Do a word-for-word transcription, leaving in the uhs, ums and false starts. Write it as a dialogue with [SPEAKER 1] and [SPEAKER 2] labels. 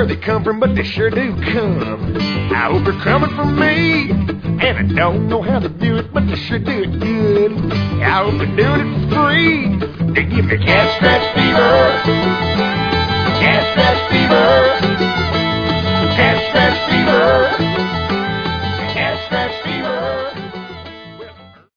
[SPEAKER 1] they come from, but they sure do come. I hope they're coming from me, and I don't know how to do it, but they sure do it good. I hope they're doing it for free. They give me cat scratch fever, cat scratch fever, cat scratch fever.